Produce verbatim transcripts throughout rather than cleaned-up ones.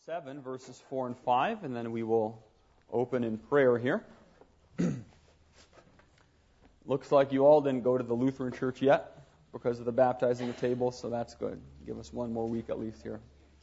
seven, verses four and five, and then we will open in prayer here. Looks like you all didn't go to the Lutheran church yet because of the baptizing of tables, so that's good. Give us one more week at least here.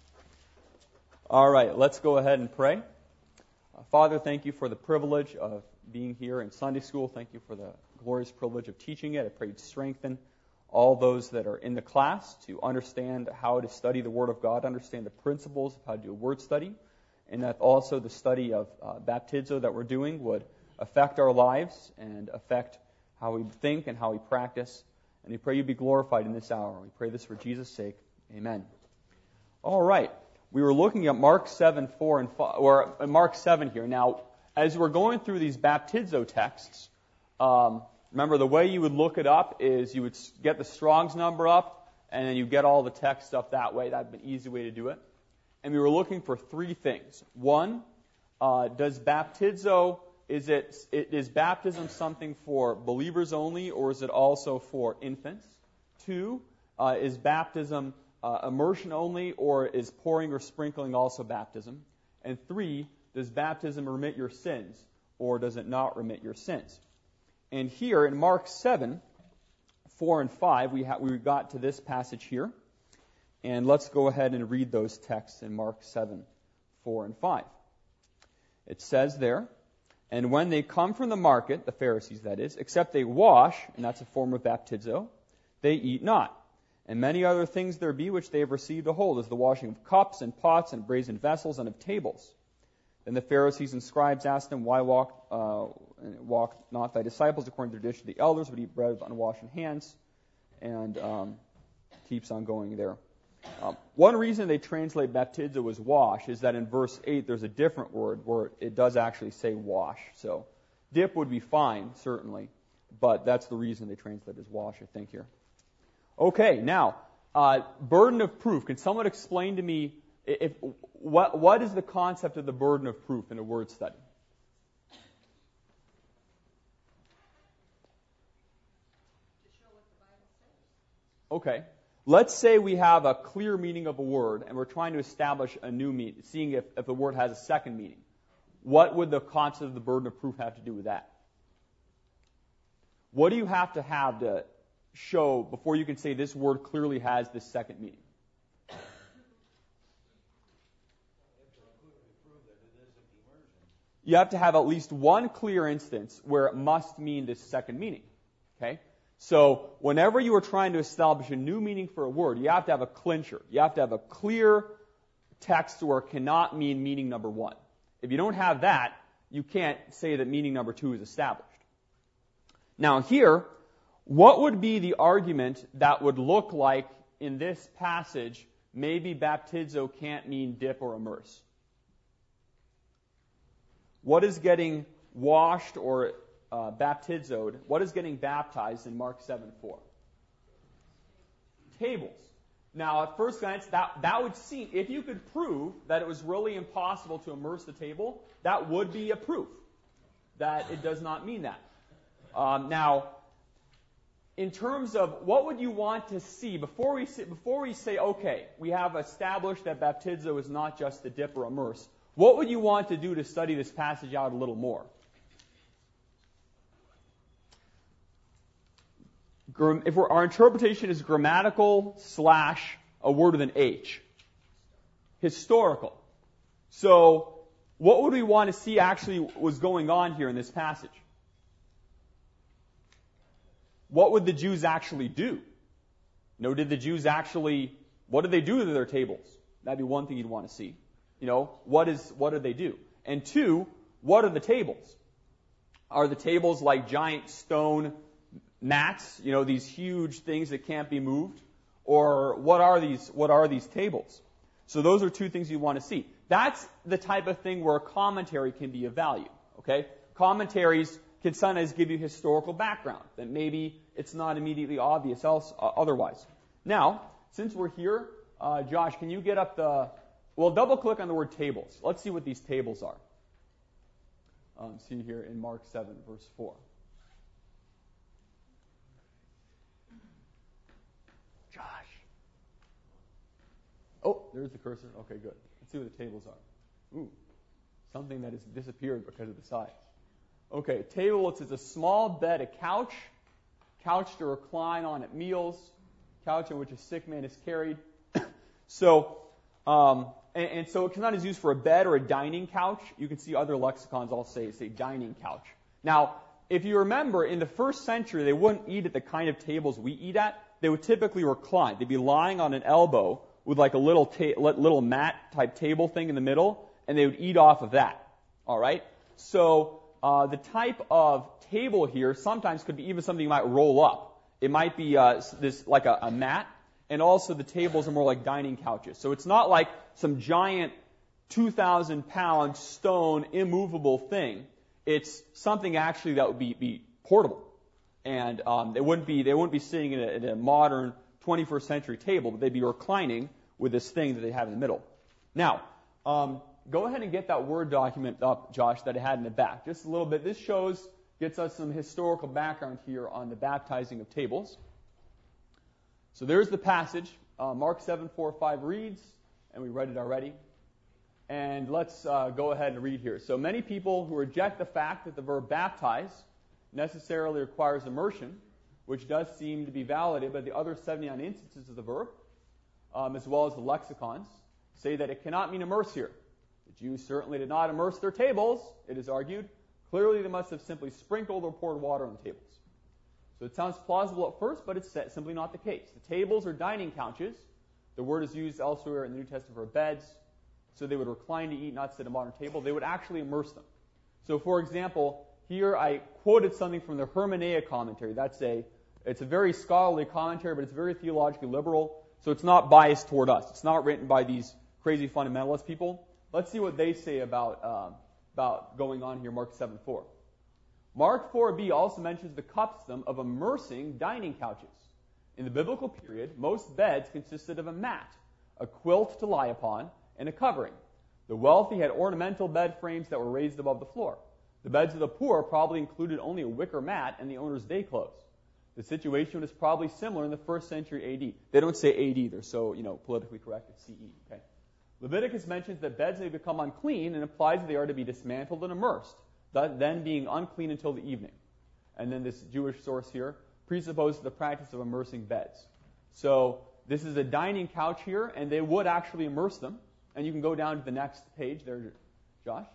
All right, let's go ahead and pray. Uh, Father, thank you for the privilege of being here in Sunday school. Thank you for the glorious privilege of teaching it. I pray you'd strengthen all those that are in the class to understand how to study the Word of God, understand the principles of how to do a word study, and that also the study of uh, baptizo that we're doing would affect our lives and affect how we think and how we practice. And we pray you be glorified in this hour. We pray this for Jesus' sake. Amen. All right. We were looking at Mark seven, four, and five, or Mark seven here. Now, as we're going through these baptizo texts, um, remember, the way you would look it up is you would get the Strong's number up, and then you get all the text up that way. That would be an easy way to do it. And we were looking for three things. One, uh, does baptizo, is it, is baptism something for believers only, or is it also for infants? Two, uh, is baptism uh, immersion only, or is pouring or sprinkling also baptism? And three, does baptism remit your sins, or does it not remit your sins? And here in Mark seven, four and five, we, ha- we got to this passage here. And let's go ahead and read those texts in Mark seven, four and five. It says there, "And when they come from the market," the Pharisees that is, "except they wash," and that's a form of baptizo, "they eat not. And many other things there be which they have received a hold, as the washing of cups and pots and brazen vessels and of tables. Then the Pharisees and scribes asked him, Why walk, uh, walk not thy disciples according to the tradition of the elders, but eat bread with unwashed hands?" And um, keeps on going there. Um, one reason they translate baptizo as wash is that in verse eight there's a different word where it does actually say wash. So dip would be fine, certainly, but that's the reason they translate it as wash, I think, here. Okay, now, uh, burden of proof. Can someone explain to me If, what, what is the concept of the burden of proof in a word study? To show what the Bible says. Okay. Let's say we have a clear meaning of a word, and we're trying to establish a new meaning, seeing if, if the word has a second meaning. What would the concept of the burden of proof have to do with that? What do you have to have to show before you can say this word clearly has this second meaning? You have to have at least one clear instance where it must mean this second meaning. Okay? So whenever you are trying to establish a new meaning for a word, you have to have a clincher. You have to have a clear text where it cannot mean meaning number one. If you don't have that, you can't say that meaning number two is established. Now here, what would be the argument that would look like in this passage, maybe baptizo can't mean dip or immerse? What is getting washed or uh, baptizoed? What is getting baptized in Mark seven four? Tables. Now, at first glance, that, that would seem, if you could prove that it was really impossible to immerse the table, that would be a proof that it does not mean that. Um, now, in terms of what would you want to see before we say, before we say, okay, we have established that baptizo is not just the dip or immerse, what would you want to do to study this passage out a little more? If we're, our interpretation is grammatical slash a word with an H. Historical. So, what would we want to see actually was going on here in this passage? What would the Jews actually do? No, did the Jews actually, what did they do to their tables? That'd be one thing you'd want to see. You know, what is what do they do? And two, what are the tables? Are the tables like giant stone mats, you know, these huge things that can't be moved? Or what are these what are these tables? So those are two things you want to see. That's the type of thing where a commentary can be of value. Okay? Commentaries can sometimes give you historical background that maybe it's not immediately obvious else uh, otherwise. Now, since we're here, uh, Josh, can you get up the Well, double-click on the word tables. Let's see what these tables are. Um, see here in Mark seven, verse four. Josh. Oh, there's the cursor. Okay, good. Let's see what the tables are. Ooh, something that has disappeared because of the size. Okay, table, it's a small bed, a couch, couch to recline on at meals, couch on which a sick man is carried. so, um, and, and so it sometimes is used for a bed or a dining couch. You can see other lexicons all say, say dining couch. Now, if you remember, in the first century, they wouldn't eat at the kind of tables we eat at. They would typically recline. They'd be lying on an elbow with like a little ta- little mat type table thing in the middle, and they would eat off of that. All right? So uh, the type of table here sometimes could be even something you might roll up. It might be uh, this like a, a mat, and also the tables are more like dining couches. So it's not like some giant two thousand pound stone immovable thing. It's something actually that would be, be portable, and um, they wouldn't be they wouldn't be sitting in a, in a modern twenty-first century table, but they'd be reclining with this thing that they have in the middle. Now, um, go ahead and get that Word document up, Josh, that I had in the back. Just a little bit. This shows gets us some historical background here on the baptizing of tables. So there's the passage. Uh, Mark seven, four, five reads, and we read it already. And let's uh, go ahead and read here. So many people who reject the fact that the verb baptize necessarily requires immersion, which does seem to be validated by the other seventy-nine instances of the verb, um, as well as the lexicons, say that it cannot mean immerse here. The Jews certainly did not immerse their tables, it is argued. Clearly they must have simply sprinkled or poured water on the tables. So it sounds plausible at first, but it's simply not the case. The tables are dining couches. The word is used elsewhere in the New Testament for beds. So they would recline to eat, not sit at a modern table. They would actually immerse them. So, for example, here I quoted something from the Hermeneia commentary. That's a, it's a very scholarly commentary, but it's very theologically liberal. So it's not biased toward us. It's not written by these crazy fundamentalist people. Let's see what they say about um, about going on here. Mark seven four. Mark four b also mentions the custom of immersing dining couches. In the biblical period, most beds consisted of a mat, a quilt to lie upon, and a covering. The wealthy had ornamental bed frames that were raised above the floor. The beds of the poor probably included only a wicker mat and the owner's day clothes. The situation was probably similar in the first century A D. They don't say A D, they're so, you know, politically correct, it's C E. Okay. Leviticus mentions that beds may become unclean and implies that they are to be dismantled and immersed, then being unclean until the evening. And then this Jewish source here presupposes the practice of immersing beds. So this is a dining couch here, and they would actually immerse them. And you can go down to the next page there, Josh.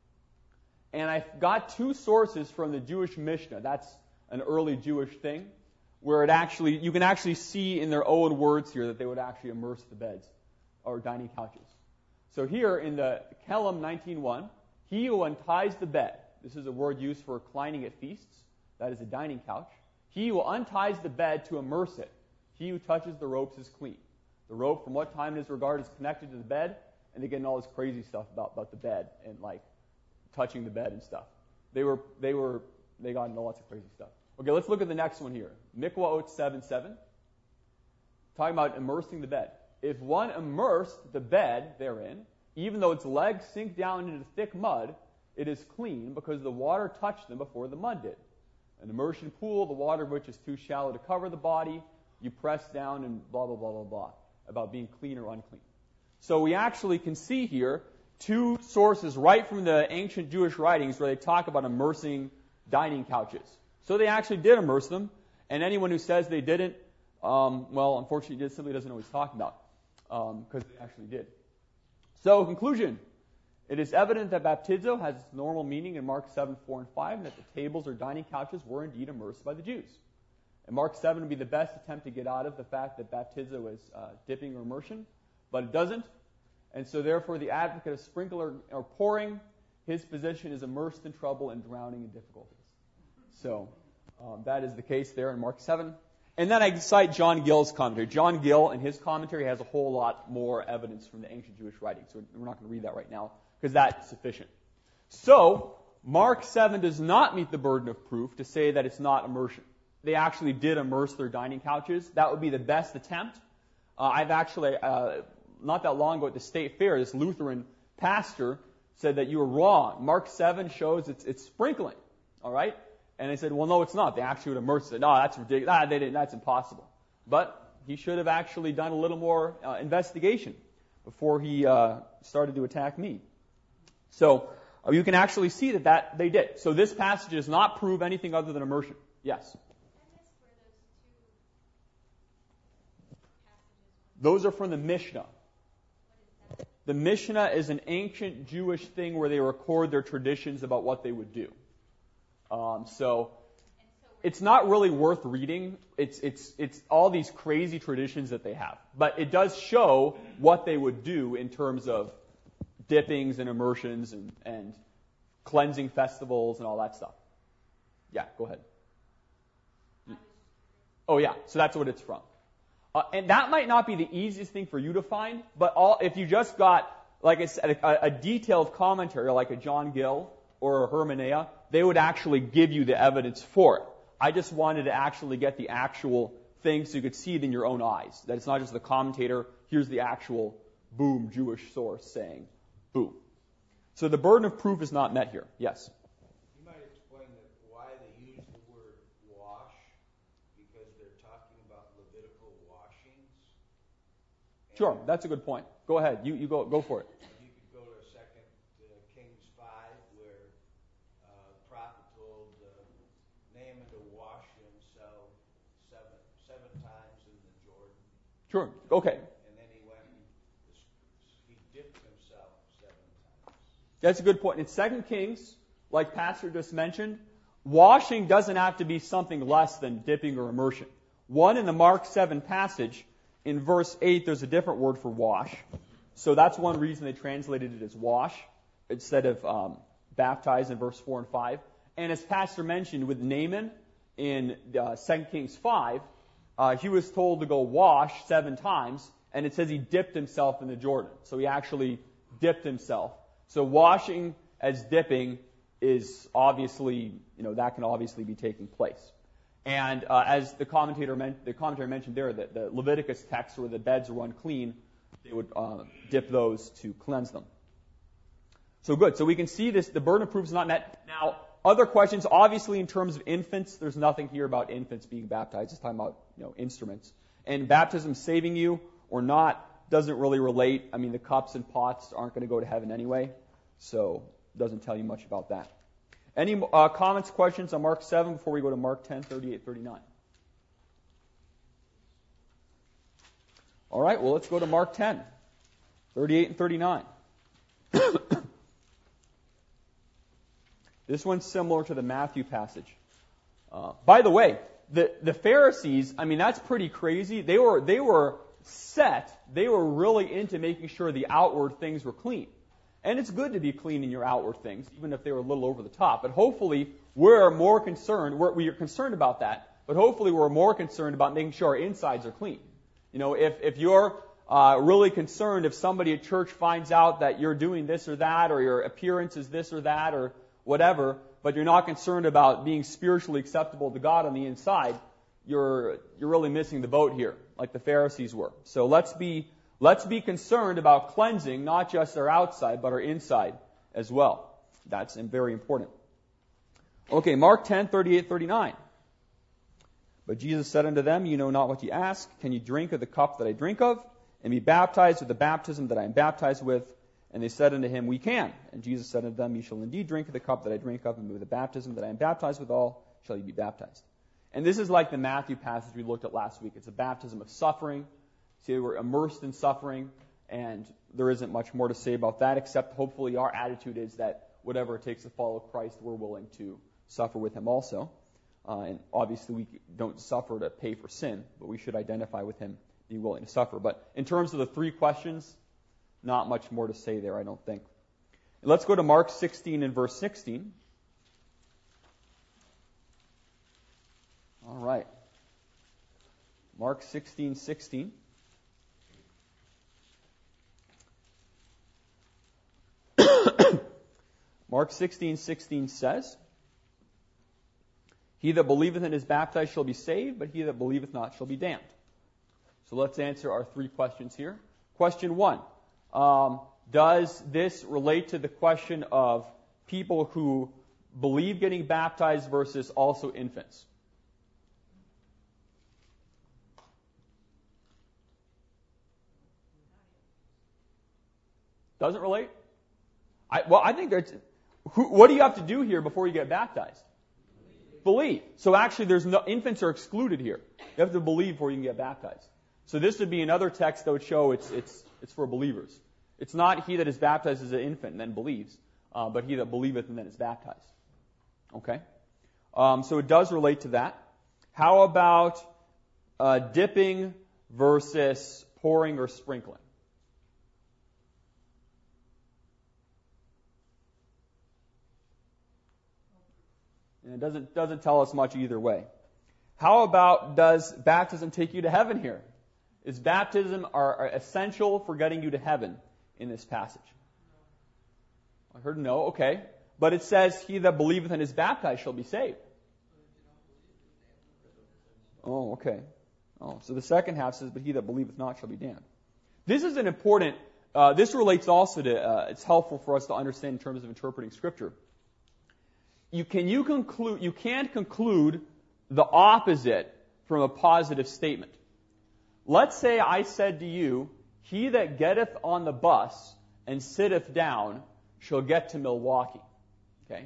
And I got two sources from the Jewish Mishnah. That's an early Jewish thing, where it actually you can actually see in their own words here that they would actually immerse the beds or dining couches. So here in the Kelm nineteen one, he who unties the bed, this is a word used for reclining at feasts, that is a dining couch. He who unties the bed to immerse it, he who touches the ropes is clean. The rope, from what time it is regarded, is connected to the bed. And they get into all this crazy stuff about, about the bed and like touching the bed and stuff. They were they were they got into lots of crazy stuff. Okay, let's look at the next one here. Mikwaot seven seven. Talking about immersing the bed. If one immersed the bed therein, even though its legs sink down into thick mud, it is clean because the water touched them before the mud did. An immersion pool, the water of which is too shallow to cover the body, you press down and blah blah blah blah blah about being clean or unclean. So we actually can see here two sources right from the ancient Jewish writings where they talk about immersing dining couches. So they actually did immerse them, and anyone who says they didn't, um, well, unfortunately, just simply doesn't know what he's talking about, because um, they actually did. So, conclusion. It is evident that baptizo has its normal meaning in Mark seven, four, and five, and that the tables or dining couches were indeed immersed by the Jews. And Mark seven would be the best attempt to get out of the fact that baptizo is uh, dipping or immersion, but it doesn't. And so therefore the advocate of sprinkler or pouring, his position is immersed in trouble and drowning in difficulties. So um, that is the case there in Mark seven. And then I cite John Gill's commentary. John Gill, in his commentary, has a whole lot more evidence from the ancient Jewish writings. So we're not going to read that right now because that's sufficient. So Mark seven does not meet the burden of proof to say that it's not immersion. They actually did immerse their dining couches. That would be the best attempt. Uh, I've actually... Uh, Not that long ago at the state fair, this Lutheran pastor said that you were wrong. Mark seven shows it's, it's sprinkling, all right? And they said, well, no, it's not. They actually would immerse it. No, that's ridiculous. Ah, they didn't. That's impossible. But he should have actually done a little more uh, investigation. before he uh, started to attack me. So uh, you can actually see that, that they did. So this passage does not prove anything other than immersion. Yes? Those are from the Mishnah. The Mishnah is an ancient Jewish thing where they record their traditions about what they would do. Um, so it's not really worth reading. It's it's it's all these crazy traditions that they have, but it does show what they would do in terms of dippings and immersions and, and cleansing festivals and all that stuff. Yeah, go ahead. Oh yeah, so that's what it's from. Uh, and that might not be the easiest thing for you to find, but all, if you just got, like I said, a, a detailed commentary like a John Gill or a Hermonea, they would actually give you the evidence for it. I just wanted to actually get the actual thing so you could see it in your own eyes. That it's not just the commentator, here's the actual, boom, Jewish source saying, boom. So the burden of proof is not met here. Yes? You might explain that why they use the word wash, because they're talking about Levitical washings. Sure, that's a good point. Go ahead. You you go go for it. You could go to Second uh, Kings five, where uh, the prophet told uh, Naaman to wash himself seven seven times in the Jordan. Sure. Okay. And then he went and he dipped himself seven times. That's a good point. In Second Kings, like Pastor just mentioned, washing doesn't have to be something less than dipping or immersion. One, in the Mark seven passage, in verse eight, there's a different word for wash. So that's one reason they translated it as wash instead of um, baptize in verse four and five. And as Pastor mentioned with Naaman in uh, Second Kings five, uh, he was told to go wash seven times, and it says he dipped himself in the Jordan. So he actually dipped himself. So washing as dipping is obviously, you know, that can obviously be taking place. And uh, as the commentator men- the commentator mentioned there, that the Leviticus text where the beds were unclean, they would uh, dip those to cleanse them. So good. So we can see this. The burden of proof is not met. Now, other questions. Obviously, in terms of infants, there's nothing here about infants being baptized. It's talking about, you know, instruments. And baptism saving you or not doesn't really relate. I mean, the cups and pots aren't going to go to heaven anyway, so it doesn't tell you much about that. Any uh, comments, questions on Mark seven before we go to Mark ten, thirty-eight, thirty-nine? All right, well, let's go to Mark ten, thirty-eight and thirty-nine. This one's similar to the Matthew passage. Uh, by the way, the, the Pharisees, I mean, that's pretty crazy. They were, they were set, they were really into making sure the outward things were clean. And it's good to be clean in your outward things, even if they were a little over the top. But hopefully we're more concerned, we're, we are concerned about that, but hopefully we're more concerned about making sure our insides are clean. You know, if, if you're uh, really concerned if somebody at church finds out that you're doing this or that, or your appearance is this or that, or whatever, but you're not concerned about being spiritually acceptable to God on the inside, you're you're really missing the boat here, like the Pharisees were. So let's be let's be concerned about cleansing not just our outside, but our inside as well. That's very important. Okay, Mark ten, thirty-eight, thirty-nine. But Jesus said unto them, You know not what ye ask. Can ye drink of the cup that I drink of, and be baptized with the baptism that I am baptized with? And they said unto him, We can. And Jesus said unto them, Ye shall indeed drink of the cup that I drink of, and with the baptism that I am baptized withal shall ye be baptized. And this is like the Matthew passage we looked at last week. It's a baptism of suffering. See, we're immersed in suffering, and there isn't much more to say about that, except hopefully our attitude is that whatever it takes to follow Christ, we're willing to suffer with him also. Uh, and obviously we don't suffer to pay for sin, but we should identify with him, be willing to suffer. But in terms of the three questions, not much more to say there, I don't think. Let's go to Mark sixteen and verse sixteen. All right. Mark sixteen, sixteen. Mark sixteen, sixteen says, He that believeth and is baptized shall be saved, but he that believeth not shall be damned. So let's answer our three questions here. Question one. Um, does this relate to the question of people who believe getting baptized versus also infants? Doesn't relate? I, well, I think there's, who, what do you have to do here before you get baptized? Believe. So actually, there's no, infants are excluded here. You have to believe before you can get baptized. So this would be another text that would show it's it's it's for believers. It's not he that is baptized as an infant and then believes, uh, but he that believeth and then is baptized. Okay? Um, so it does relate to that. How about uh, dipping versus pouring or sprinkling? And it doesn't doesn't tell us much either way. How about, does baptism take you to heaven here? Is baptism are, are essential for getting you to heaven in this passage? I heard no. Okay. But it says, he that believeth and is baptized shall be saved. Oh, okay. Oh, so the second half says, but he that believeth not shall be damned. This is an important, uh, this relates also to, uh, it's helpful for us to understand in terms of interpreting Scripture. You can you conclude, you can't conclude the opposite from a positive statement. Let's say I said to you, he that getteth on the bus and sitteth down shall get to Milwaukee. Okay?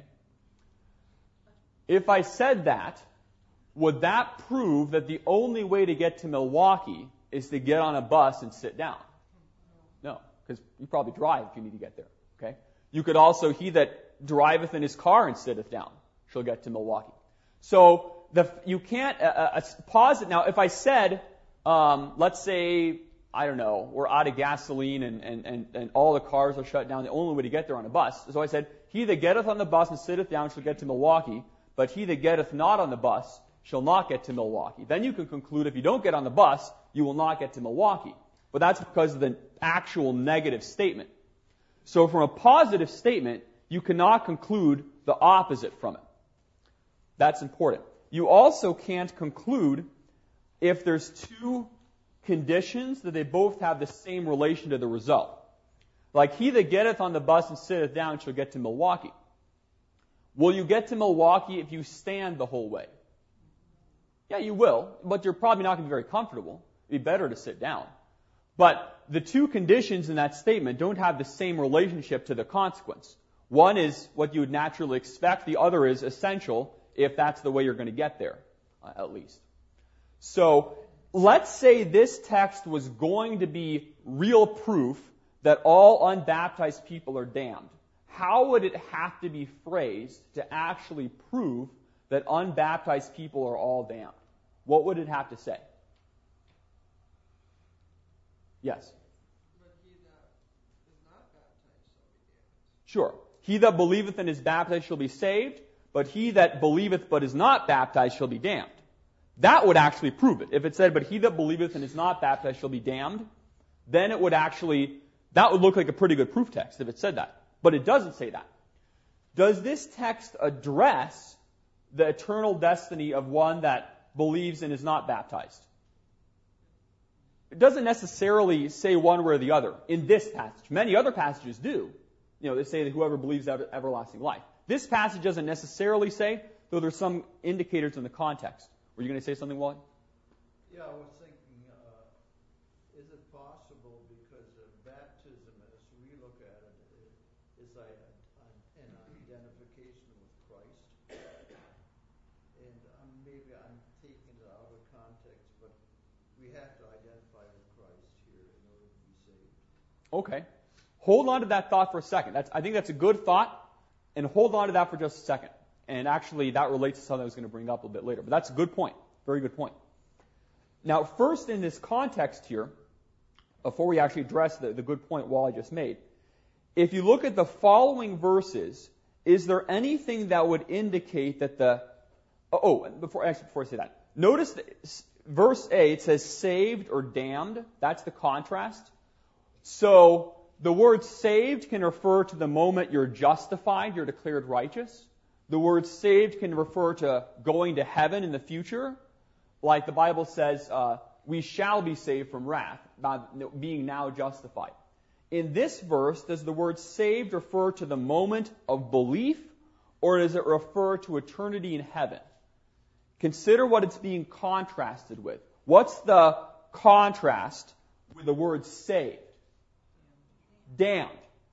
If I said that, would that prove that the only way to get to Milwaukee is to get on a bus and sit down? No, because you probably drive if you need to get there. Okay? You could also, he that driveth in his car and sitteth down shall get to Milwaukee. So the you can't uh, uh, pause it now. If I said, um, let's say, I don't know, we're out of gasoline and, and, and, and all the cars are shut down, the only way to get there on a bus. So I said, he that getteth on the bus and sitteth down shall get to Milwaukee, but he that getteth not on the bus shall not get to Milwaukee. Then you can conclude if you don't get on the bus, you will not get to Milwaukee. But that's because of the actual negative statement. So from a positive statement, you cannot conclude the opposite from it. That's important. You also can't conclude if there's two conditions that they both have the same relation to the result. Like, he that getteth on the bus and sitteth down shall get to Milwaukee. Will you get to Milwaukee if you stand the whole way? Yeah, you will, but you're probably not going to be very comfortable. It'd be better to sit down. But the two conditions in that statement don't have the same relationship to the consequence. One is what you would naturally expect. The other is essential if that's the way you're going to get there, uh, at least. So let's say this text was going to be real proof that all unbaptized people are damned. How would it have to be phrased to actually prove that unbaptized people are all damned? What would it have to say? Yes? But he that is not baptized shall be damned. Sure. He that believeth and is baptized shall be saved, but he that believeth but is not baptized shall be damned. That would actually prove it. If it said, but he that believeth and is not baptized shall be damned, then it would actually, that would look like a pretty good proof text if it said that. But it doesn't say that. Does this text address the eternal destiny of one that believes and is not baptized? It doesn't necessarily say one way or the other in this passage. Many other passages do. You know, they say that whoever believes ever, everlasting life. This passage doesn't necessarily say, though there's some indicators in the context. Were you going to say something, Wally? Yeah, I was thinking, uh, is it possible, because of baptism, as we look at it, is a, an identification with Christ? And um, maybe I'm taking it out of context, but we have to identify with Christ here in order to be saved. Okay. Hold on to that thought for a second. That's, I think that's a good thought, and hold on to that for just a second. And actually, that relates to something I was going to bring up a little bit later. But that's a good point. Very good point. Now, first in this context here, before we actually address the, the good point Wally just made, if you look at the following verses, is there anything that would indicate that the... Oh, before, actually, before I say that, notice that verse A, it says saved or damned. That's the contrast. So the word saved can refer to the moment you're justified, you're declared righteous. The word saved can refer to going to heaven in the future. Like the Bible says, uh, we shall be saved from wrath, by being now justified. In this verse, does the word saved refer to the moment of belief, or does it refer to eternity in heaven? Consider what it's being contrasted with. What's the contrast with the word saved? Damned.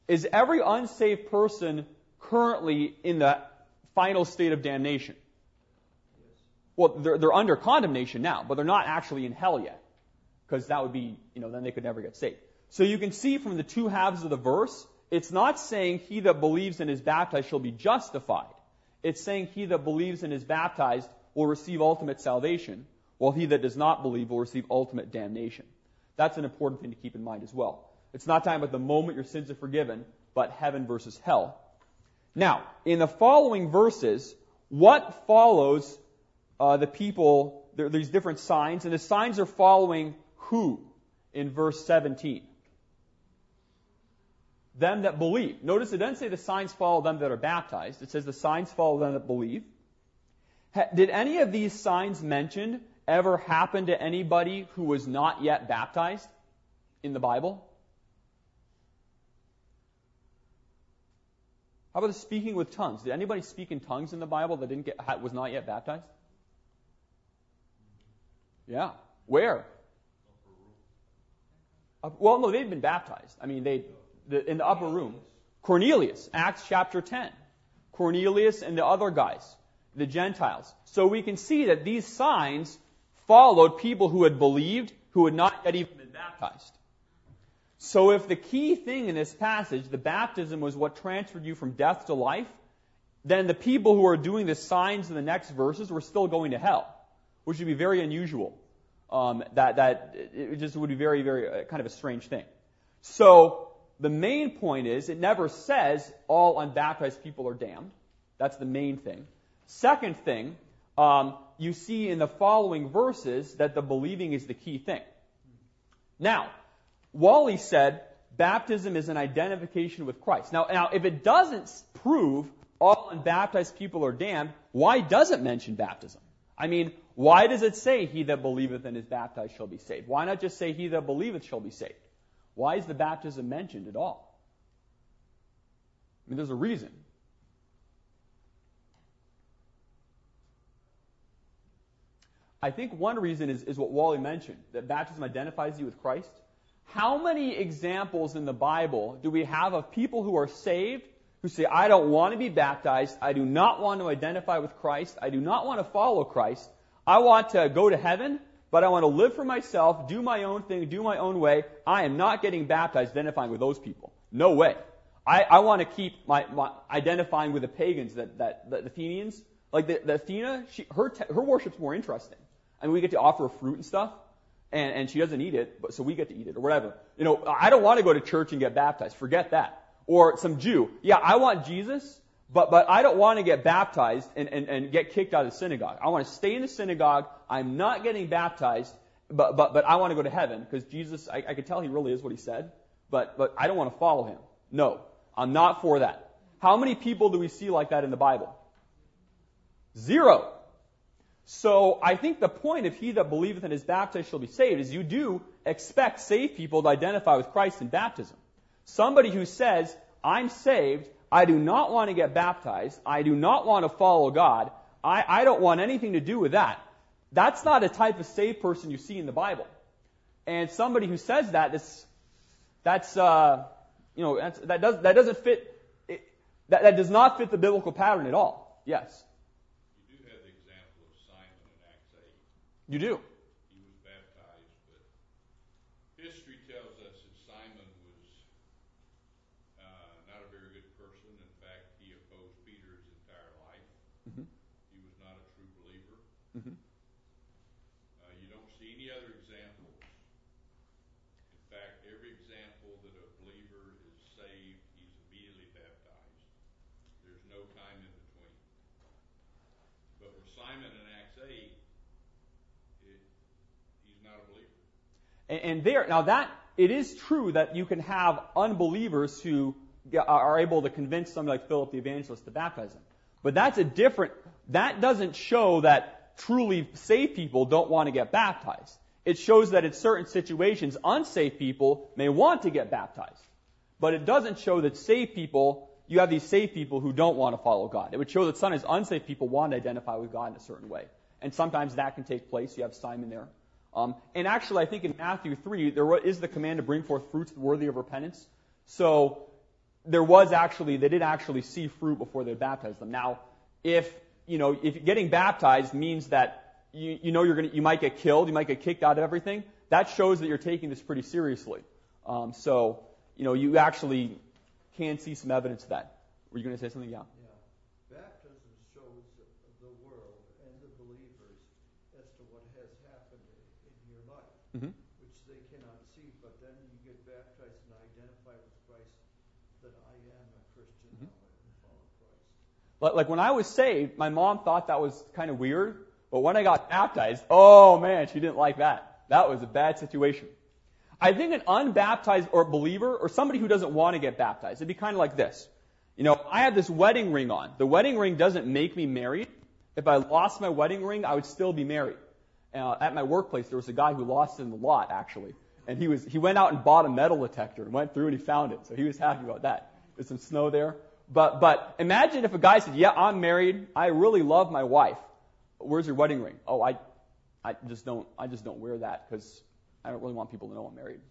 is every unsaved person currently in the final state of damnation? Well, they're, they're under condemnation now, but they're not actually in hell yet, because that would be, you know, then they could never get saved. So you can see from the two halves of the verse, it's not saying he that believes and is baptized shall be justified. It's saying he that believes and is baptized will receive ultimate salvation, while he that does not believe will receive ultimate damnation. That's an important thing to keep in mind as well. It's not talking about the moment your sins are forgiven, but heaven versus hell. Now, in the following verses, what follows uh, the people, there, these different signs, and the signs are following who in verse seventeen? Them that believe. Notice it doesn't say the signs follow them that are baptized. It says the signs follow them that believe. Ha- did any of these signs mentioned ever happen to anybody who was not yet baptized in the Bible? How about the speaking with tongues? Did anybody speak in tongues in the Bible that didn't get, was not yet baptized? Yeah. Where? Uh, well, no, they'd been baptized. I mean, they the, in the upper room. Cornelius, Acts chapter ten. Cornelius and the other guys, the Gentiles. So we can see that these signs followed people who had believed, who had not yet even been baptized. So if the key thing in this passage, the baptism, was what transferred you from death to life, then the people who are doing the signs in the next verses were still going to hell, which would be very unusual. Um, that that it just would be very, very uh, kind of a strange thing. So the main point is, it never says all unbaptized people are damned. That's the main thing. Second thing, um, you see in the following verses that the believing is the key thing. Now, Wally said baptism is an identification with Christ. Now, now, if it doesn't prove all unbaptized people are damned, why does it mention baptism? I mean, why does it say he that believeth and is baptized shall be saved? Why not just say he that believeth shall be saved? Why is the baptism mentioned at all? I mean, there's a reason. I think one reason is, is what Wally mentioned, that baptism identifies you with Christ. How many examples in the Bible do we have of people who are saved, who say, I don't want to be baptized, I do not want to identify with Christ, I do not want to follow Christ, I want to go to heaven, but I want to live for myself, do my own thing, do my own way. I am not getting baptized identifying with those people. No way. I, I want to keep my, my identifying with the pagans, that, that, the Athenians. Like the, the Athena, she, her, her worship's more interesting. I mean, we get to offer her fruit and stuff, and, and she doesn't eat it, but so we get to eat it, or whatever. You know, I don't want to go to church and get baptized. Forget that. Or some Jew. Yeah, I want Jesus, but, but I don't want to get baptized and, and, and get kicked out of the synagogue. I want to stay in the synagogue. I'm not getting baptized, but, but, but I want to go to heaven, because Jesus, I, I could tell he really is what he said, but, but I don't want to follow him. No, I'm not for that. How many people do we see like that in the Bible? Zero. So I think the point of he that believeth and is baptized shall be saved is you do expect saved people to identify with Christ in baptism. Somebody who says, I'm saved, I do not want to get baptized, I do not want to follow God, I, I don't want anything to do with that. That's not a type of saved person you see in the Bible. And somebody who says that, that's, that's uh, you know, that's, that, does, that doesn't fit, it, that, that does not fit the biblical pattern at all. Yes? You do. He was baptized, but history tells us that Simon was uh, not a very good person. In fact, he opposed Peter his entire life. Mm-hmm. He was not a true believer. Mm-hmm. Uh, you don't see any other examples. In fact, every example that a believer is saved, he's immediately baptized. There's no time in between. But for Simon in Acts eight, And, and there, now that, it is true that you can have unbelievers who are able to convince somebody like Philip the evangelist to baptize them. But that's a different, that doesn't show that truly saved people don't want to get baptized. It shows that in certain situations, unsaved people may want to get baptized. But it doesn't show that saved people, you have these saved people who don't want to follow God. It would show that sometimes unsaved people want to identify with God in a certain way. And sometimes that can take place. You have Simon there. Um, and actually, I think in Matthew three, there is the command to bring forth fruits worthy of repentance. So there was actually, they did actually see fruit before they baptized them. Now, if, you know, if getting baptized means that you, you know you're going to, you might get killed, you might get kicked out of everything, that shows that you're taking this pretty seriously. Um, so, you know, you actually can see some evidence of that. Were you going to say something? Yeah. Yeah. Baptism shows the world and the believers as to what has happened in your life, Mm-hmm. which they cannot see. But then you get baptized and identify with Christ, that I am a Christian Mm-hmm. now and follow Christ. But like when I was saved, my mom thought that was kind of weird. But when I got baptized, oh man, she didn't like that. That was a bad situation. I think an unbaptized or believer or somebody who doesn't want to get baptized, it'd be kind of like this. You know, I have this wedding ring on. The wedding ring doesn't make me married. If I lost my wedding ring, I would still be married. Uh, at my workplace, there was a guy who lost it in the lot, actually. And he was he went out and bought a metal detector and went through and he found it. So he was happy about that. There's some snow there. But but imagine if a guy said, yeah, I'm married. I really love my wife. Where's your wedding ring? Oh, I I just don't I just don't wear that because I don't really want people to know I'm married.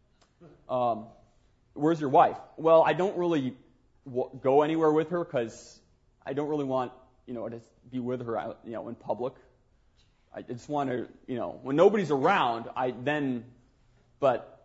Um, where's your wife? Well, I don't really w- go anywhere with her because I don't really want, you know, to be with her, out, you know, in public. I just want to, you know, when nobody's around, I then, but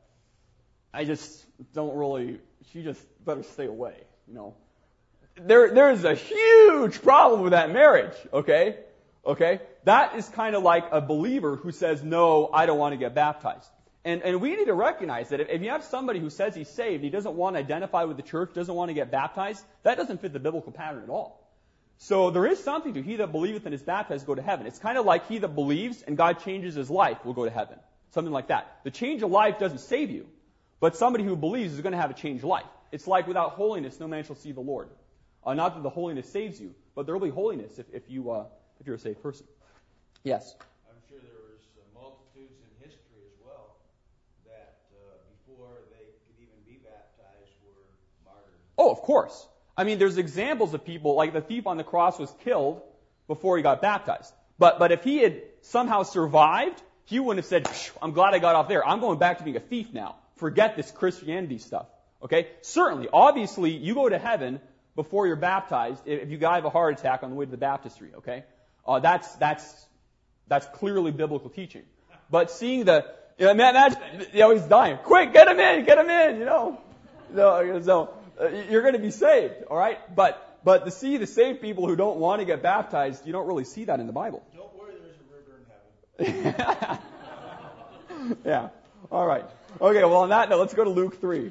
I just don't really, she just better stay away, you know. There, there's a huge problem with that marriage, okay? Okay? That is kind of like a believer who says, no, I don't want to get baptized. And, and we need to recognize that if, if you have somebody who says he's saved, he doesn't want to identify with the church, doesn't want to get baptized, that doesn't fit the biblical pattern at all. So there is something to he that believeth and is baptized go to heaven. It's kind of like he that believes and God changes his life will go to heaven. Something like that. The change of life doesn't save you, but somebody who believes is going to have a changed life. It's like without holiness, no man shall see the Lord. Uh, not that the holiness saves you, but there will be holiness if, if you uh, if you're a saved person. Yes. I'm sure there was uh, multitudes in history as well that uh, before they could even be baptized were martyred. Oh, of course. I mean, there's examples of people, like the thief on the cross was killed before he got baptized. But but if he had somehow survived, he wouldn't have said, I'm glad I got off there. I'm going back to being a thief now. Forget this Christianity stuff. Okay? Certainly, obviously, you go to heaven before you're baptized if you have a heart attack on the way to the baptistry. Okay? Uh, that's that's that's clearly biblical teaching. But seeing the, you know, imagine, you know, he's dying. Quick, get him in, get him in, you know. So, so uh, you're going to be saved, all right? But but to see the saved people who don't want to get baptized, you don't really see that in the Bible. Don't worry, there's a river in heaven. Yeah. All right. Okay, well, on that note, let's go to Luke three.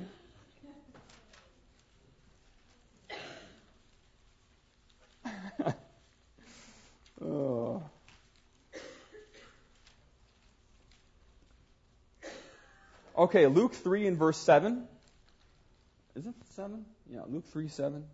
Oh. Okay, Luke three and verse seven. Is it seven? Yeah, Luke three, seven.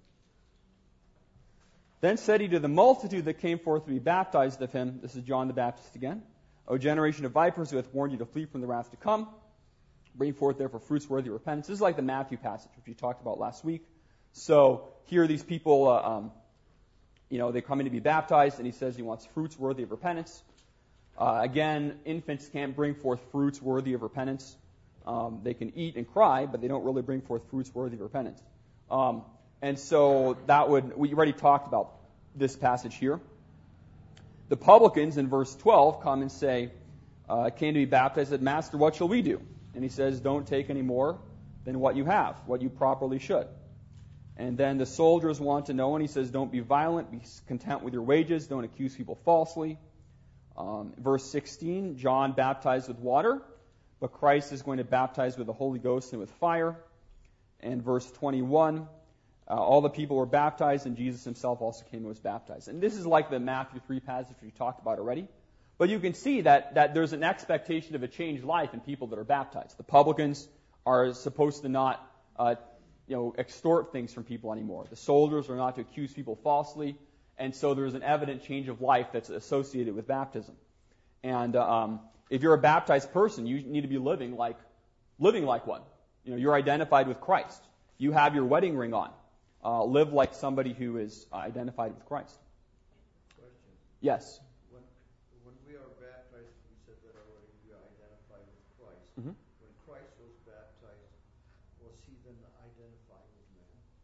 Then said he to the multitude that came forth to be baptized of him, this is John the Baptist again, O generation of vipers, who hath warned you to flee from the wrath to come, bring forth therefore fruits worthy of repentance. This is like the Matthew passage, which we talked about last week. So here these people, uh, um, you know, they come in to be baptized, and he says he wants fruits worthy of repentance. Uh, again, infants can't bring forth fruits worthy of repentance. Um, they can eat and cry, but they don't really bring forth fruits worthy of repentance. Um, and so that would, we already talked about this passage here. The publicans in verse twelve come and say, uh, came to be baptized, said, Master, what shall we do? And he says, don't take any more than what you have, what you properly should. And then the soldiers want to know, and he says, don't be violent, be content with your wages, don't accuse people falsely. Um, verse sixteen, John baptized with water, but Christ is going to baptize with the Holy Ghost and with fire. And verse twenty-one, uh, all the people were baptized, and Jesus himself also came and was baptized. And this is like the Matthew three passage we talked about already. But you can see that, that there's an expectation of a changed life in people that are baptized. The publicans are supposed to not uh, you know, extort things from people anymore. The soldiers are not to accuse people falsely. And so there's an evident change of life that's associated with baptism. And uh, um, if you're a baptized person, you need to be living like living like one. You know, you're identified with Christ. You have your wedding ring on. Uh, live like somebody who is uh, identified with Christ. Question. Yes. When, when we are baptized, we said that already we are identified with Christ. Mm-hmm. When Christ was baptized, was he then identified with man?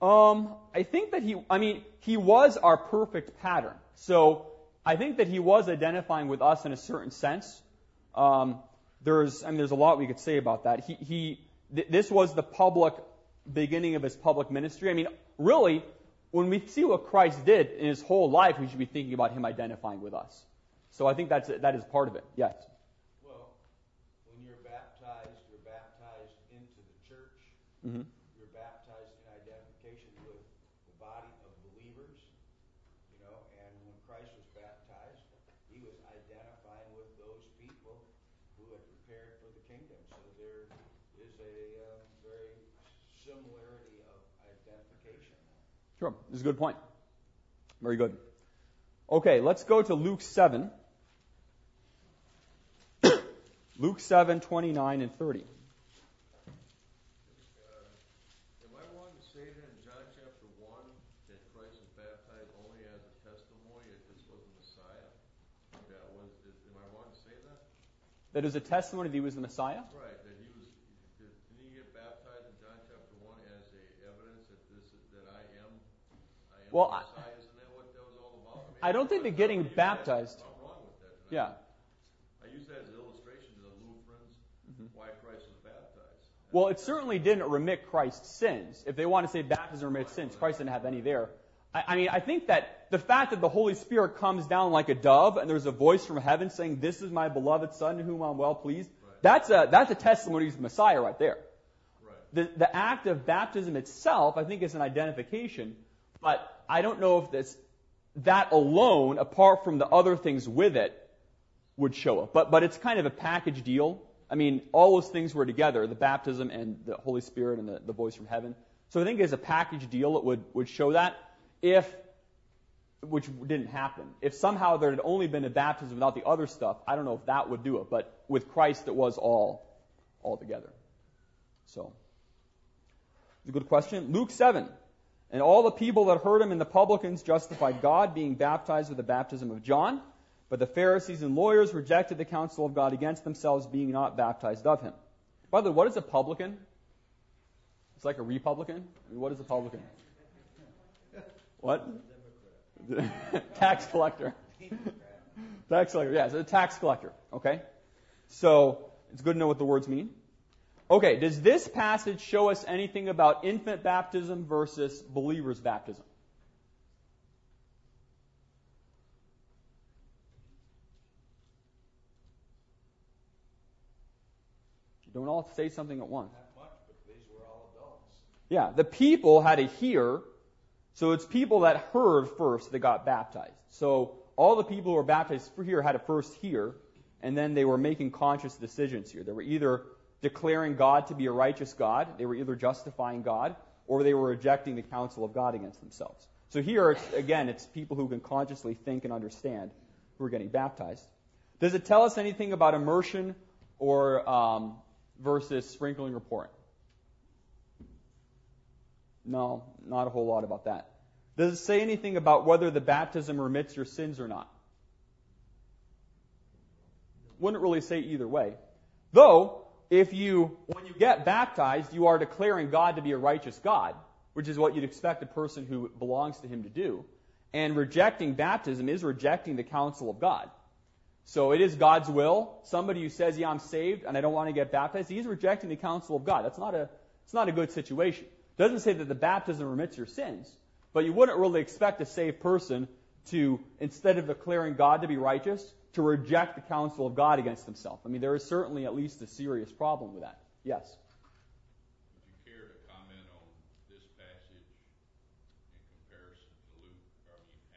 Um, I think that he, I mean, he was our perfect pattern. So I think that he was identifying with us in a certain sense. Um, there's, I mean, there's a lot we could say about that. He, he, th- this was the public beginning of his public ministry. I mean, really, when we see what Christ did in his whole life, we should be thinking about him identifying with us. So I think that's that is part of it. Yes. Well, when you're baptized, you're baptized into the church. Mm-hmm. You're baptized in identification with the body of believers, you know, and when Christ was baptized, he was identifying with those people who had prepared for the kingdom. So there is a um, very similarity of identification. Sure. This is a good point. Very good. Okay, let's go to Luke seven. Luke seven, twenty-nine and thirty. Am I wrong to say that in John chapter one that Christ was baptized only as a testimony that this was the Messiah? That was, is, am I wrong to say that? That is a testimony that he was the Messiah? Right, that he was, did, didn't he get baptized in John chapter one as a evidence that this is, that I am, I am Well, the I- Messiah? Isn't that what that was all about? I I, mean, don't think that getting I'm baptized. I'm wrong with that. Yeah. I use that as an illustration to the Lutherans why Christ was baptized. Well, it certainly didn't remit Christ's sins. If they want to say baptism remits sins, Christ didn't have any there. I, I mean, I think that the fact that the Holy Spirit comes down like a dove and there's a voice from heaven saying, "This is my beloved Son in whom I'm well pleased," Right. that's a that's a testimony he's the Messiah right there. Right. The the act of baptism itself, I think, is an identification, but I don't know if this that alone, apart from the other things with it, would show up. But but it's kind of a package deal. I mean, all those things were together, the baptism and the Holy Spirit and the, the voice from heaven. So I think as a package deal, it would, would show that. If, which didn't happen. If somehow there had only been a baptism without the other stuff, I don't know if that would do it. But with Christ, it was all, all together. So, it's a good question. Luke seven. And all the people that heard him and the publicans justified God, being baptized with the baptism of John. But the Pharisees and lawyers rejected the counsel of God against themselves, being not baptized of him. By the way, what is a publican? It's like a republican. I mean, what is a publican? What? Tax collector. Tax collector. Yeah, it's a tax collector. Okay. So it's good to know what the words mean. Okay. Does this passage show us anything about infant baptism versus believer's baptism? Don't all say something at once. Not much, but these were all adults. Yeah, the people had to hear, so it's people that heard first that got baptized. So all the people who were baptized here had to first hear, and then they were making conscious decisions here. They were either declaring God to be a righteous God, they were either justifying God, or they were rejecting the counsel of God against themselves. So here, it's, again, it's people who can consciously think and understand who are getting baptized. Does it tell us anything about immersion or um, versus sprinkling or pouring? No, not a whole lot about that. Does it say anything about whether the baptism remits your sins or not? Wouldn't really say either way. Though, if you, when you get baptized, you are declaring God to be a righteous God, which is what you'd expect a person who belongs to Him to do. And rejecting baptism is rejecting the counsel of God. So it is God's will. Somebody who says, "Yeah, I'm saved and I don't want to get baptized," he's rejecting the counsel of God. That's not a, it's not a good situation. It doesn't say that the baptism remits your sins, but you wouldn't really expect a saved person to, instead of declaring God to be righteous, to reject the counsel of God against himself. I mean, there is certainly at least a serious problem with that. Yes? Would you care to comment on this passage in comparison to Luke, or I mean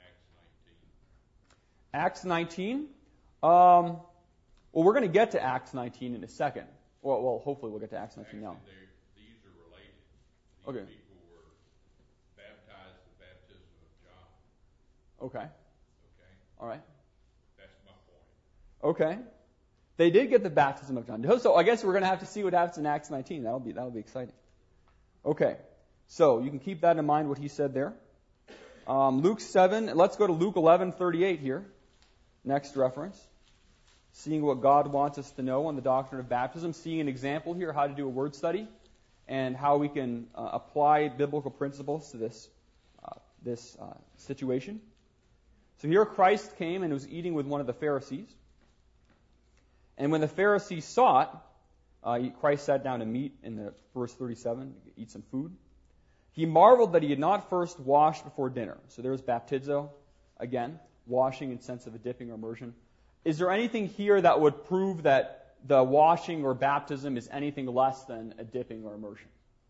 Acts nineteen? Acts nineteen. Um, well, we're going to get to Acts nineteen in a second. Well, well hopefully we'll get to Acts nineteen now. Actually, these are related. These Okay. people were baptized the baptism of John. Okay. Okay? All right. That's my point. Okay. They did get the baptism of John. So I guess we're going to have to see what happens in Acts nineteen. That'll be that'll be exciting. Okay. So you can keep that in mind, what he said there. Um, Luke seven. Let's go to Luke eleven thirty-eight here. Next reference. Seeing what God wants us to know on the doctrine of baptism. Seeing an example here how to do a word study. and how we can uh, apply biblical principles to this uh, this uh, situation. So here Christ came and was eating with one of the Pharisees. And when the Pharisees saw it, uh, Christ sat down to meat in the verse thirty-seven, eat some food. He marveled that he had not first washed before dinner. So there was baptizo, again, washing in sense of a dipping or immersion. Is there anything here that would prove that the washing or baptism is anything less than a dipping or immersion?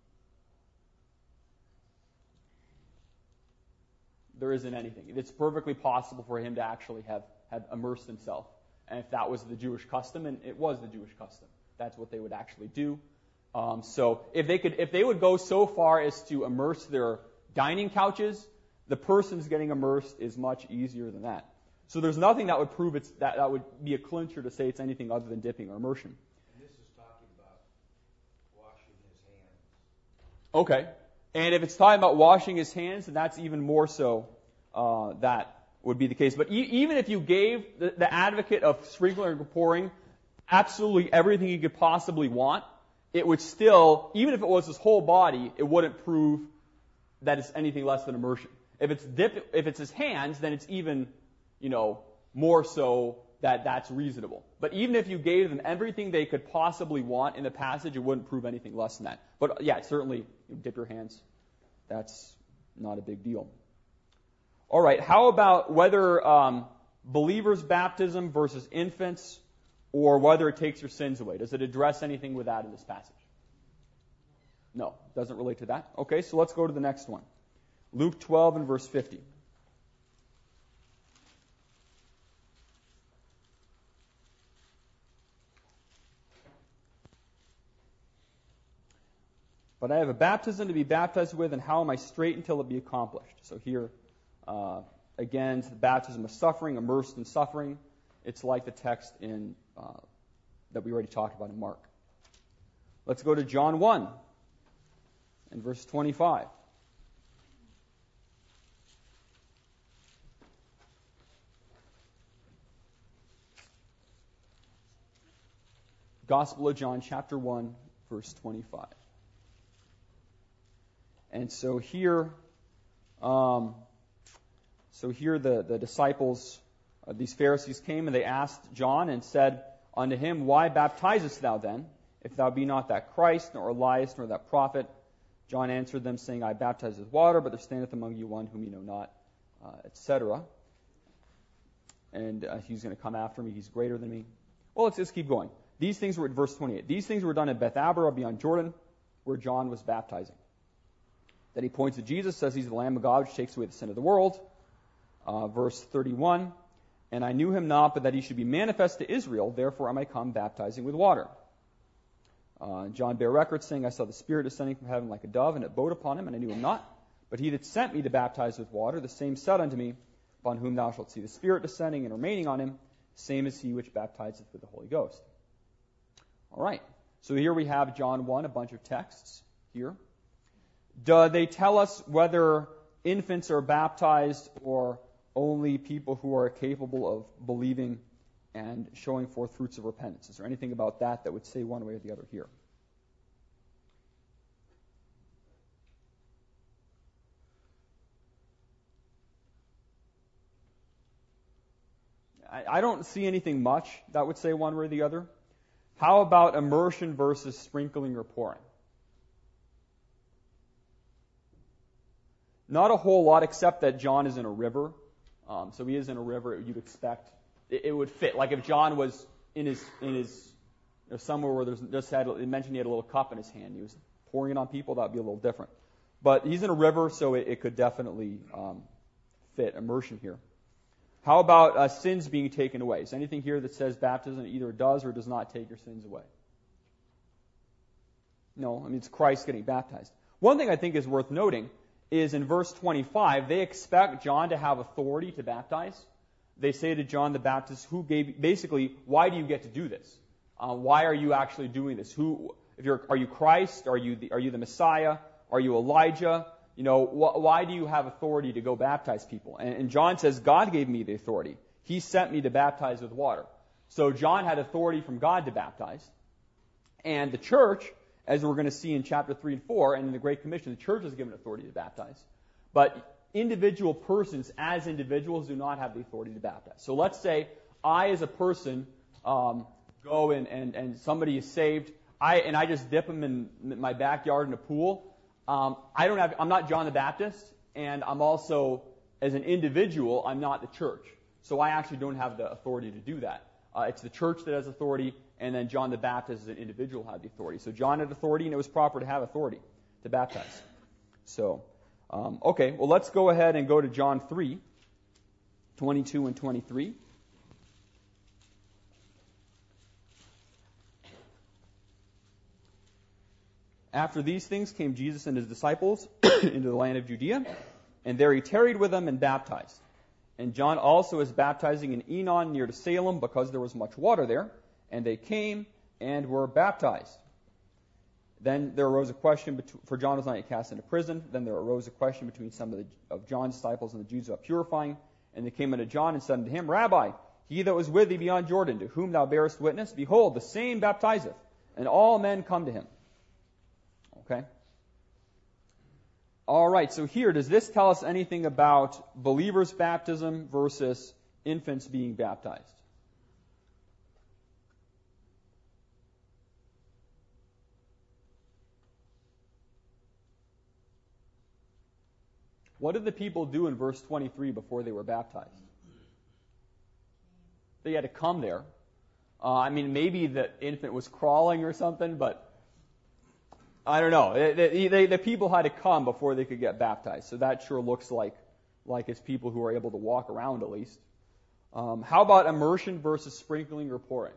There isn't anything. It's perfectly possible for him to actually have, have immersed himself. And if that was the Jewish custom, and it was the Jewish custom, that's what they would actually do. Um, so if they could, if they would go so far as to immerse their dining couches, the person's getting immersed is much easier than that. So there's nothing that would prove it's that that would be a clincher to say it's anything other than dipping or immersion. And this is talking about washing his hands. Okay, and if it's talking about washing his hands, then that's even more so uh, that would be the case. But e- even if you gave the, the advocate of sprinkling or pouring absolutely everything he could possibly want, it would still, even if it was his whole body, it wouldn't prove that it's anything less than immersion. If it's dip, if it's his hands, then it's even, you know, more so that that's reasonable. But even if you gave them everything they could possibly want in the passage, it wouldn't prove anything less than that. But yeah, certainly, you dip your hands. That's not a big deal. All right, how about whether um, believers' baptism versus infants, or whether it takes your sins away? Does it address anything with that in this passage? No, doesn't relate to that. Okay, so let's go to the next one. Luke twelve and verse fifty. But I have a baptism to be baptized with, and how am I straight until it be accomplished? So here, uh, again, the baptism of suffering, immersed in suffering. It's like the text in uh, that we already talked about in Mark. Let's go to John one and verse twenty-five. Gospel of John, chapter one, verse twenty-five. And so here, um, so here the, the disciples, uh, these Pharisees came and they asked John and said unto him, Why baptizest thou then, if thou be not that Christ, nor Elias, nor that prophet? John answered them, saying, I baptize with water, but there standeth among you one whom ye know not, uh, et cetera. And uh, he's going to come after me. He's greater than me. Well, let's just keep going. These things were, verse twenty-eight, these things were done at Bethabara beyond Jordan, where John was baptizing. Then he points to Jesus, says he's the Lamb of God which takes away the sin of the world. Uh, verse thirty-one, and I knew him not, but that he should be manifest to Israel, therefore am I come baptizing with water. Uh, John bare record, saying, I saw the Spirit descending from heaven like a dove, and it abode upon him, and I knew him not. But he that sent me to baptize with water, the same said unto me, Upon whom thou shalt see the Spirit descending and remaining on him, same as he which baptizeth with the Holy Ghost. All right, so here we have John one, a bunch of texts here. Do they tell us whether infants are baptized or only people who are capable of believing and showing forth fruits of repentance? Is there anything about that that would say one way or the other here? I, I don't see anything much that would say one way or the other. How about immersion versus sprinkling or pouring? Not a whole lot, except that John is in a river. Um, so he is in a river. You'd expect it, it would fit. Like if John was in his in his you know, somewhere where there's just had it mentioned he had a little cup in his hand. He was pouring it on people. That'd be a little different. But he's in a river, so it, it could definitely um, fit immersion here. How about uh, sins being taken away? Is anything here that says baptism either does or does not take your sins away? No, I mean it's Christ getting baptized. One thing I think is worth noting is in verse twenty-five, they expect John to have authority to baptize. They say to John the Baptist, "Who gave?" Basically, why do you get to do this? Uh, why are you actually doing this? Who? If you're, are you Christ? Are you the, are you the Messiah? Are you Elijah? You know, wh- why do you have authority to go baptize people? And, and John says, God gave me the authority. He sent me to baptize with water. So John had authority from God to baptize, and the church as we're going to see in chapter three and four, and in the Great Commission, the church is given authority to baptize. But individual persons, as individuals, do not have the authority to baptize. So let's say I, as a person, um, go and, and, and somebody is saved, I and I just dip them in my backyard in a pool. Um, I don't have. I'm not John the Baptist, and I'm also, as an individual, I'm not the church. So I actually don't have the authority to do that. Uh, it's the church that has authority, and then John the Baptist as an individual had the authority. So John had authority, and it was proper to have authority to baptize. So, um, okay, well, let's go ahead and go to John three, twenty-two and twenty-three. After these things came Jesus and his disciples into the land of Judea, and there he tarried with them and baptized. And John also was baptizing in Enon near to Salem, because there was much water there. And they came and were baptized. Then there arose a question, between, for John was not yet cast into prison. Then there arose a question between some of, the, of John's disciples and the Jews about purifying. And they came unto John and said unto him, Rabbi, he that was with thee beyond Jordan, to whom thou bearest witness, behold, the same baptizeth, and all men come to him. Okay? All right, so here, does this tell us anything about believers' baptism versus infants being baptized? What did the people do in verse twenty-three before they were baptized? They had to come there. Uh, I mean, maybe the infant was crawling or something, but I don't know. They, they, the people had to come before they could get baptized. So that sure looks like, like it's people who are able to walk around at least. Um, how about immersion versus sprinkling or pouring?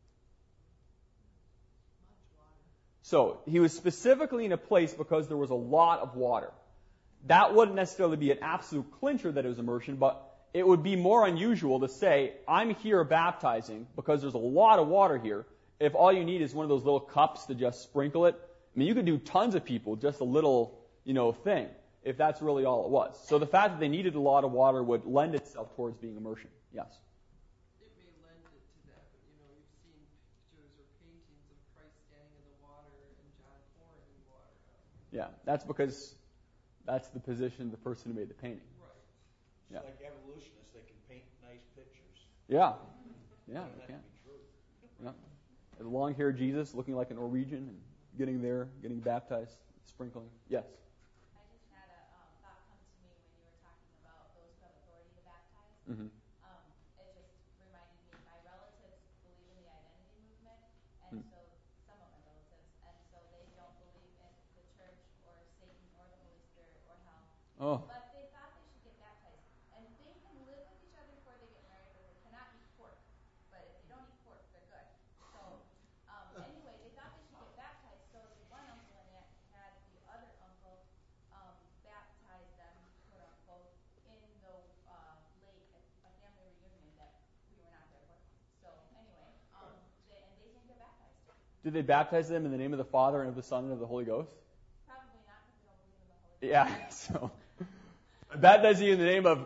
So he was specifically in a place because there was a lot of water. That wouldn't necessarily be an absolute clincher that it was immersion, but it would be more unusual to say, I'm here baptizing because there's a lot of water here, if all you need is one of those little cups to just sprinkle it. I mean, you could do tons of people, just a little, you know, thing, if that's really all it was. So the fact that they needed a lot of water would lend itself towards being immersion. Yes? It may lend it to that, but, you know, you've seen pictures or paintings of Christ standing in the water and John pouring water out. Yeah, that's because that's the position of the person who made the painting. Right. It's Yeah. like evolutionists, they can paint nice pictures. Yeah. Yeah, Doesn't they have can. to be true. Yeah. The long-haired Jesus looking like a Norwegian and getting there, getting baptized, sprinkling. Yes? I just had a um, thought come to me when you were talking about those who have authority to baptize. Mm-hmm. Um, it just reminded me, my relatives believe in the identity movement, and Hmm. so some of my relatives, and so they don't believe in the church or Satan or the Holy Spirit or hell. Oh. But they thought they should get baptized. And they can live with each other before they get married, but they cannot eat pork. But if they don't eat pork, they're good. So um, anyway, they thought they should get baptized. So the one uncle and aunt had the other uncle um, baptize them, quote unquote, in the uh, lake at a family reunion that we were not there for. So anyway, um, they, and they didn't get baptized. Did they baptize them in the name of the Father and of the Son and of the Holy Ghost? Probably not, because they don't believe in the Holy Ghost. Yeah, so baptize you in the name of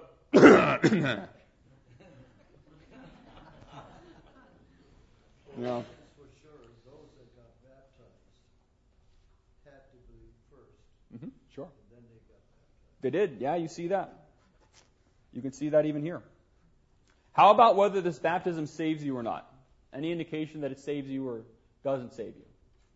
no. For sure, those that got baptized had to believe first, Mm-hmm. Sure. and then they got baptized. They did. Yeah, you see that. You can see that even here. How about whether this baptism saves you or not? Any indication that it saves you or doesn't save you?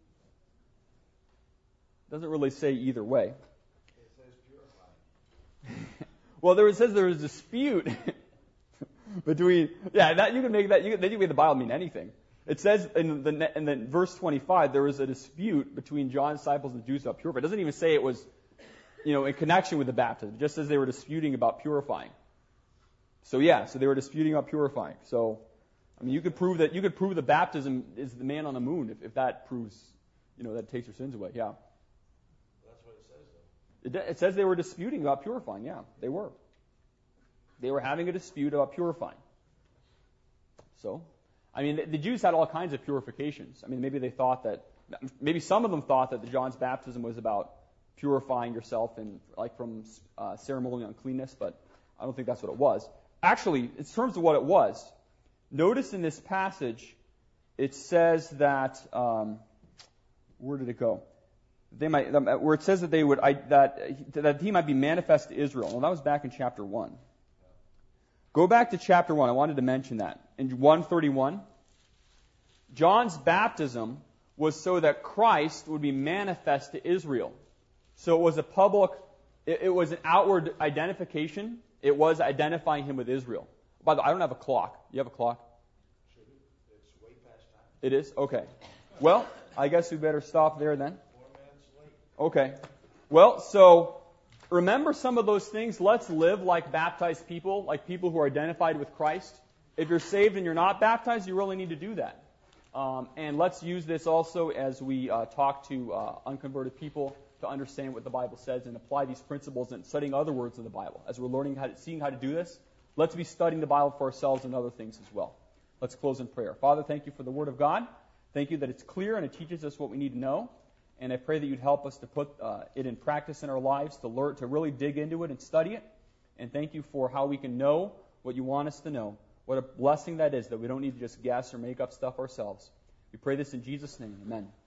Doesn't really say either way. It says purifying. Well, there it says there is a dispute between. Yeah, that you can make that. You can, then you can make the Bible mean anything. It says in the in the verse twenty-five there was a dispute between John's disciples and the Jews about purifying. It doesn't even say it was, you know, in connection with the baptism. It just says they were disputing about purifying. So yeah, so they were disputing about purifying. So, I mean, you could prove that you could prove the baptism is the man on the moon if, if that proves, you know, that takes your sins away. Yeah. That's what it says, though. It, it says they were disputing about purifying. Yeah, they were. They were having a dispute about purifying. So, I mean, the, the Jews had all kinds of purifications. I mean, maybe they thought that, maybe some of them thought that the John's baptism was about purifying yourself and like from uh, ceremonial uncleanness, but I don't think that's what it was. Actually, in terms of what it was, notice in this passage, it says that, um, where did it go? They might, where it says that they would, I, that, that he might be manifest to Israel. Well, that was back in chapter one. Go back to chapter one. I wanted to mention that. In one thirty-one, John's baptism was so that Christ would be manifest to Israel. So it was a public, it, it was an outward identification. It was identifying him with Israel. By the way, I don't have a clock. You have a clock? It's way past time. It is? Okay. Well, I guess we better stop there then. Four minutes late. Okay. Well, so remember some of those things. Let's live like baptized people, like people who are identified with Christ. If you're saved and you're not baptized, you really need to do that. Um, and let's use this also as we uh, talk to uh, unconverted people to understand what the Bible says and apply these principles and studying other words in the Bible. As we're learning how to, seeing how to do this, let's be studying the Bible for ourselves and other things as well. Let's close in prayer. Father, thank you for the Word of God. Thank you that it's clear and it teaches us what we need to know. And I pray that you'd help us to put uh, it in practice in our lives, to learn, to really dig into it and study it. And thank you for how we can know what you want us to know. What a blessing that is, that we don't need to just guess or make up stuff ourselves. We pray this in Jesus' name. Amen.